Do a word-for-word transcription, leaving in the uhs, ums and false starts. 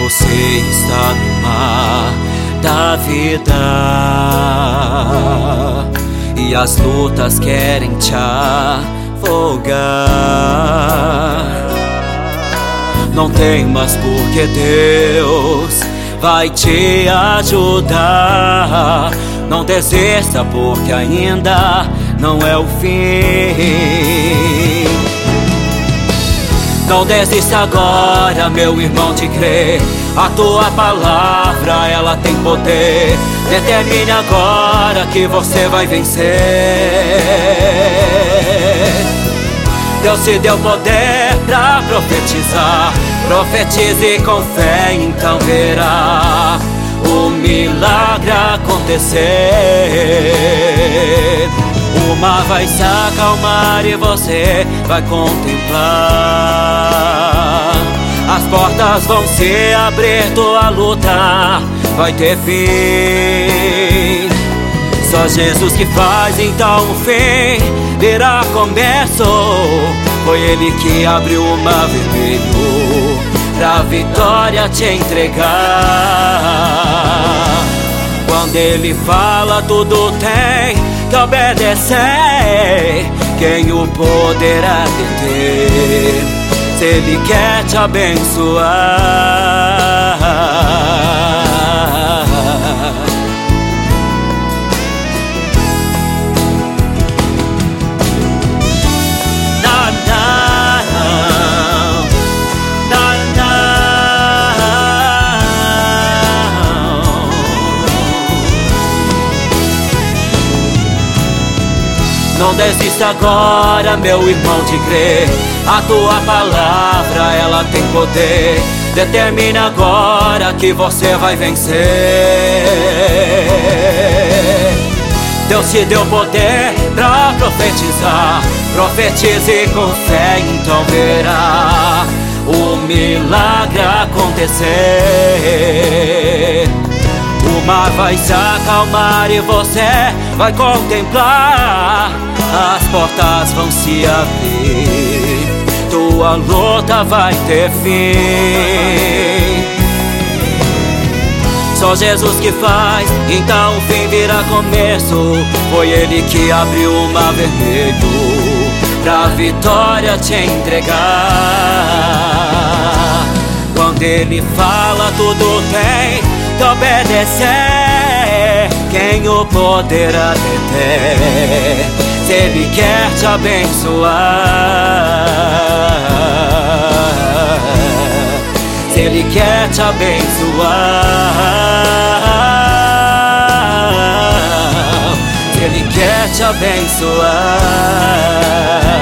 Você está no mar da vida e as lutas querem te afogar. Não temas, porque Deus vai te ajudar. Não desista, porque ainda não é o fim. Não desista agora, meu irmão, de crer. A tua palavra, ela tem poder. Determine agora que você vai vencer. Deus te deu poder pra profetizar. Profetize com fé, então verá o milagre acontecer. O mar vai se acalmar e você vai contemplar. As portas vão se abrir, tua luta vai ter fim. Só Jesus que faz então o fim virá começo. Foi Ele que abriu o mar vermelho pra vitória te entregar. Quando Ele fala, tudo tem que obedecer. Quem o poderá deter, se Ele quer te abençoar? Não desista agora, meu irmão, de crer. A tua palavra, ela tem poder. Determine agora que você vai vencer. Deus te deu poder pra profetizar. Profetize com fé, então verá o milagre acontecer. O mar vai se acalmar e você vai contemplar. As portas vão se abrir, tua luta vai ter fim. Só Jesus que faz, então o fim virá começo. Foi Ele que abriu o mar vermelho pra vitória te entregar. Quando Ele fala, tudo tem que obedecer. Quem o poderá deter, se Ele quer te abençoar? Se Ele quer te abençoar, se Ele quer te abençoar.